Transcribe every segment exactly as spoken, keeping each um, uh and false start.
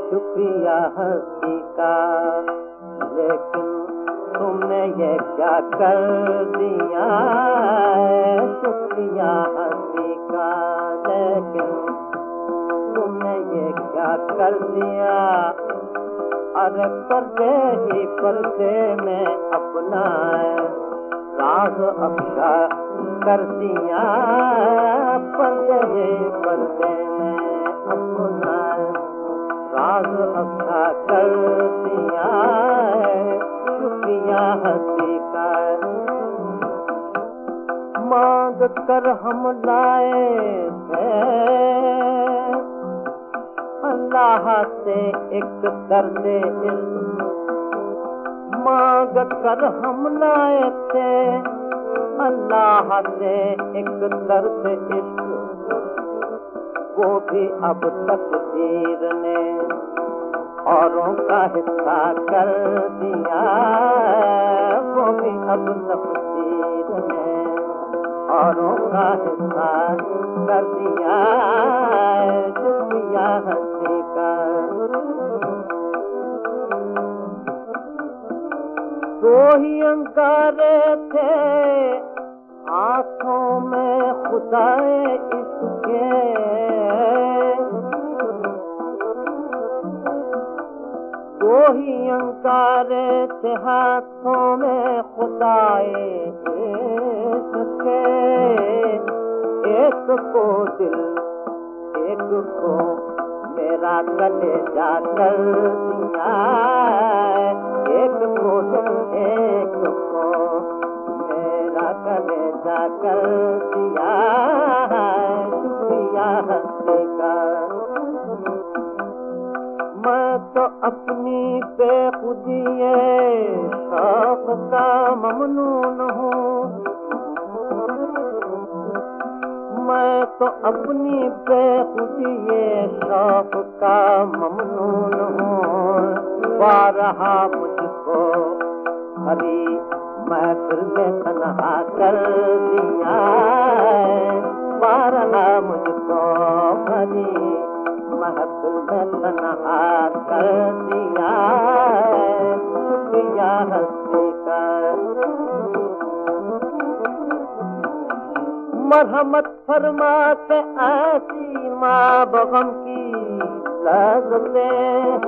शुक्रिया हस्ती का, लेकिन तुमने ये क्या कर दिया। शुक्रिया हस्ती का, लेकिन तुमने ये क्या कर दिया। अरे पर्दे ही पर्दे में अपना राज अफशा कर दिया। पर्दे ही पर्दे में अपना राज अफशा कर दिया। शुक्रिया हस्ती का, मांग कर हम लाए थे अल्लाह से एक दर्द इश्क। मांग कर हम लाए थे अल्लाह से एक दर्द इश्क। वो भी अब तकदीर ने औरों का हिस्सा कर दिया। वो भी अब तकदीर ने औरों का हिस्सा कर दिया। शुक्रिया हस्ती का, दो ही अंगारे थे आँखों में खुदाए इसके। दो ही अंगारे थे हाथों में खुदाए इसके। एक को दिल एक को मेरा कलेजा कर दिया। एक को दिल एक को मेरा कलेजा कर दिया। शुक्रिया हस्ती का, मैं तो अपनी बेखुदी शौक का ममनून हूँ। मैं तो अपनी बेखुदी शौक का ममनून हूँ। बारहा मुझको हरी महफिल में तन्हा कर दिया। बारहा मुझको हरी महफिल में तन्हा कर दिया। शुक्रिया हस्ती का, मरहमत फरमा के ऐसी माँ बगम की लज़्ज़तें।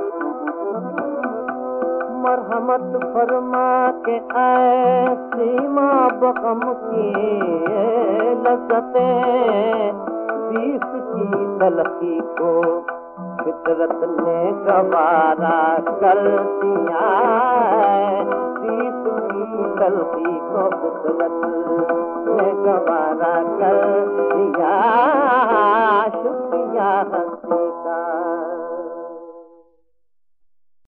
मरहमत फरमा के ऐसी माँ बगम की लज़्ज़तें। बीस की तलखी को फितरत ने गवारा कर दिया। बीस की तलखी को फितरत ने गवारा कर दिया।